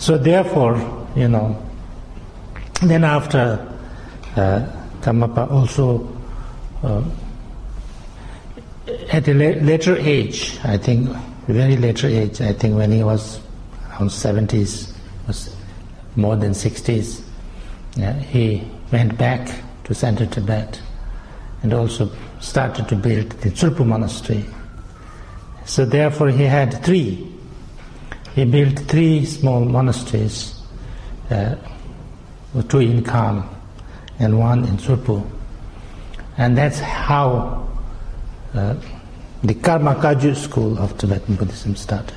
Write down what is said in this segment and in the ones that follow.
So therefore, then after Karmapa also, at a later age, I think, very later age, I think when he was around 70s, was more than 60s, he went back to central Tibet and also started to build the Tsulpu monastery. So therefore he had three. He built three small monasteries, two in Kham and one in Tsulpu. And that's how the Karma Kagyu school of Tibetan Buddhism started.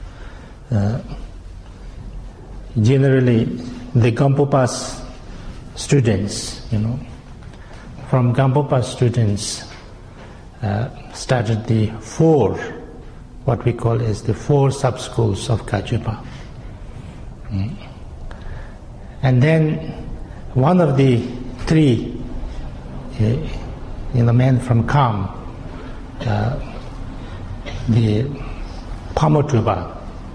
Generally, the Gampopa's students, from Gampopa's students started the four, what we call as the four sub-schools of Kagyupa. And then one of the three men from Kham, the Pamotuba,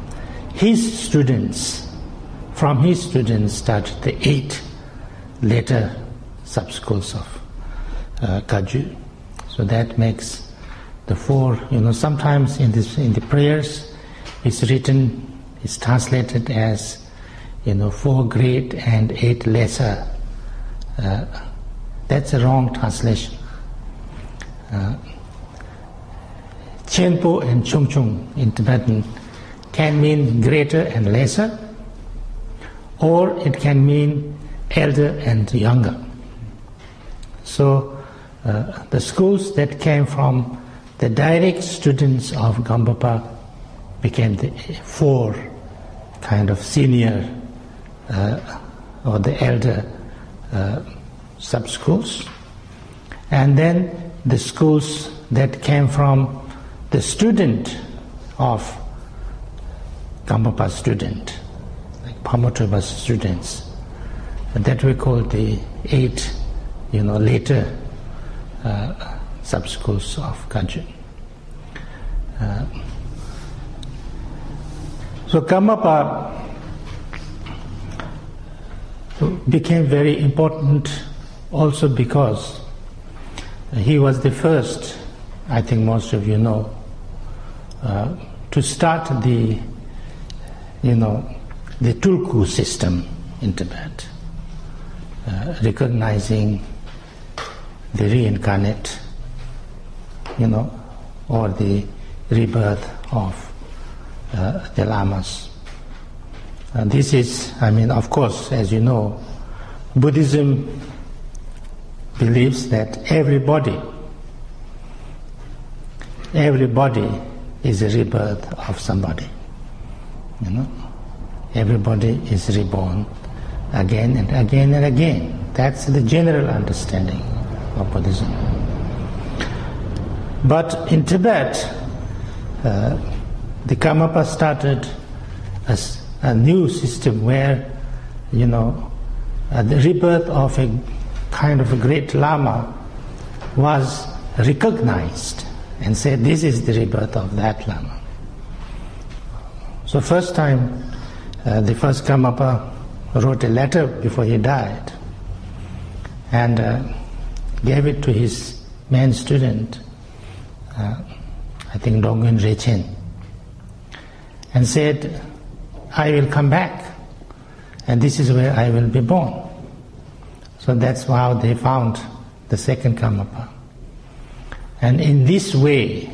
from his students started the 8 later sub-schools of Kagyu. So that makes the 4, sometimes in the prayers it's translated as 4 great and 8 lesser. That's a wrong translation. Chenpo and Chungchung in Tibetan can mean greater and lesser, or it can mean elder and younger. So the schools that came from the direct students of Gampopa became the 4 kind of senior or the elder sub-schools. And then the schools that came from the student of Gampopa's student, like Pamotuba's students, that we call the 8, later sub-schools of Kagyu. So Karmapa became very important also because he was the first, I think most of you know, to start the Tulku system in Tibet, recognizing the reincarnate, or the rebirth of the lamas. This is, of course, as you know, Buddhism believes that everybody is a rebirth of somebody. Everybody is reborn again and again and again. That's the general understanding of Buddhism. But in Tibet, the Karmapa started a new system where, the rebirth of a kind of a great Lama was recognized and said, this is the rebirth of that Lama. So first time, the first Karmapa wrote a letter before he died and gave it to his main student, I think Dongyen Rechen, and said, I will come back and this is where I will be born. So that's how they found the second Karmapa. And in this way,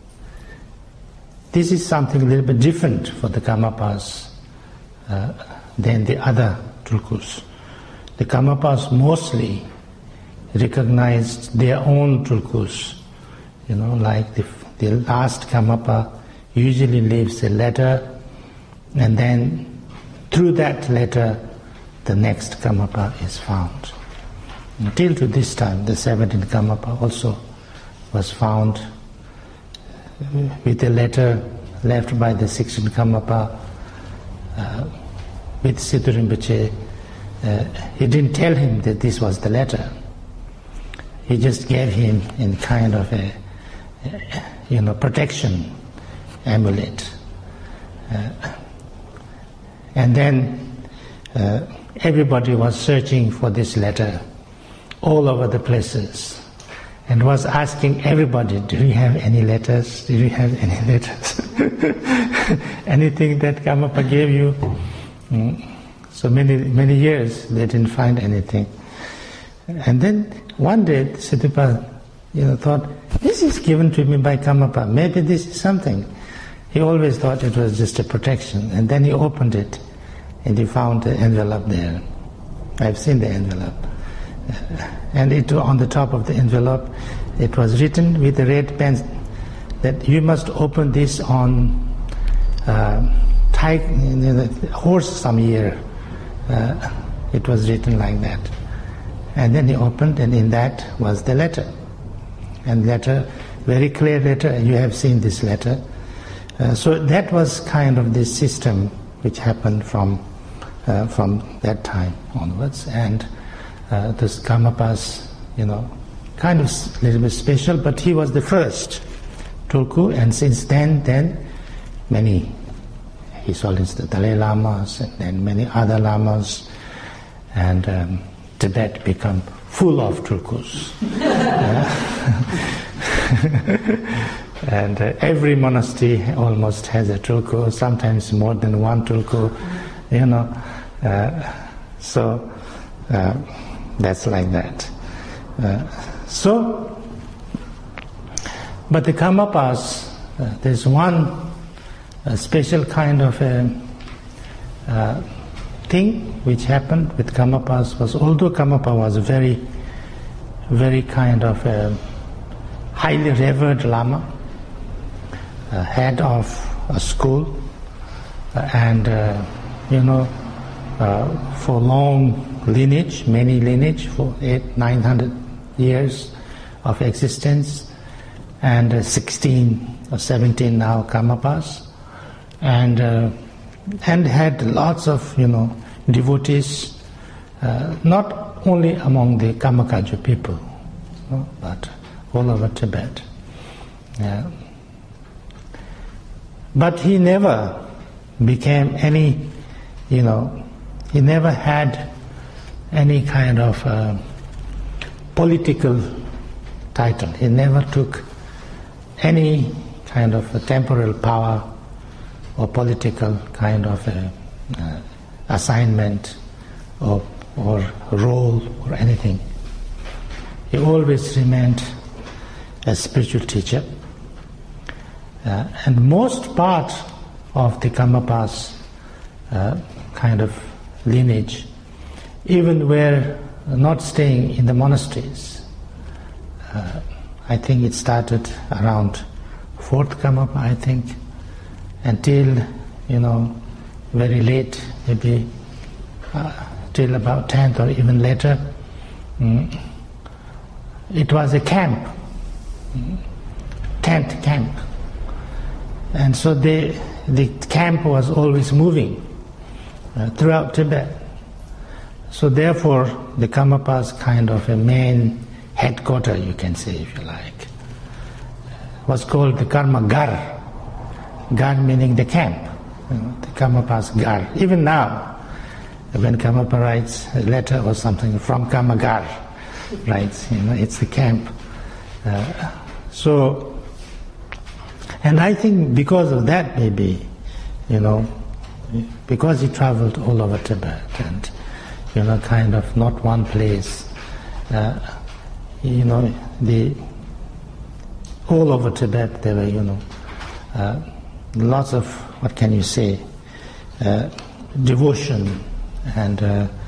this is something a little bit different for the Karmapas than the other Tulkus. The Karmapas mostly recognized their own Tulkus, like the last Karmapa usually leaves a letter, and then through that letter the next Karmapa is found. Until to this time, the 17th Karmapa also was found with a letter left by the 16th Karmapa with Siddhu Rinpoche. He didn't tell him that this was the letter. He just gave him in kind of a protection amulet. And then everybody was searching for this letter all over the places and was asking everybody, do you have any letters? Do you have any letters? Anything that Karmapa gave you? So many years they didn't find anything. And then one day Siddhapa thought, this is given to me by Karmapa, maybe this is something. He always thought it was just a protection. And then he opened it and he found the envelope there. I've seen the envelope. And on the top of the envelope, it was written with a red pen that you must open this on horse some year. It was written like that. And then he opened, and in that was the letter. And letter, very clear letter, you have seen this letter. So that was kind of the system which happened from that time onwards. And this Karmapas, kind of a little bit special, but he was the first Tulku, and since then many, he saw the Dalai Lamas and then many other Lamas, and Tibet become full of Tulkus. And every monastery almost has a Tulku, sometimes more than one Tulku, so that's like that. But the Karmapas, there's one special kind of thing which happened with Karmapas was, although Karmapa was a very, very kind of highly revered Lama, head of a school, and for long lineage, many lineage, for 800-900 years of existence, and 16 or 17 now Karmapas, and had lots of devotees, not only among the Kamakaja people, but all over Tibet. But he never became any, he never had any kind of political title. He never took any kind of a temporal power or political kind of assignment or role or anything. He always remained a spiritual teacher. And most part of the Karmapas kind of lineage even were not staying in the monasteries. I think it started around 4th Karmapa, I think, until, very late, maybe till about 10th or even later. It was a camp, tent camp. And so the camp was always moving throughout Tibet. So therefore, the Karmapas kind of a main headquarters, you can say, if you like, was called the Karma Gar. Gar meaning the camp, the Karmapas Gar. Even now, when Karmapa writes a letter or something from Karma Gar, writes, it's the camp. And I think because of that, maybe, because he traveled all over Tibet and, kind of not one place, all over Tibet there were, lots of, what can you say, devotion and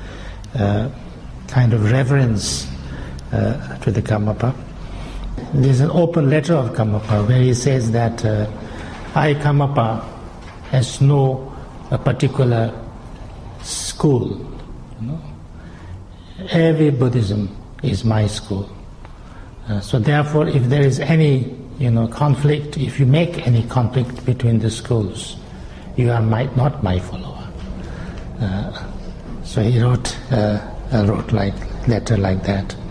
kind of reverence to the Karmapa. There's an open letter of Karmapa where he says that I, Karmapa, has no particular school. Every Buddhism is my school. So therefore, if there is any conflict, if you make any conflict between the schools, you are not my follower. So he wrote like letter like that.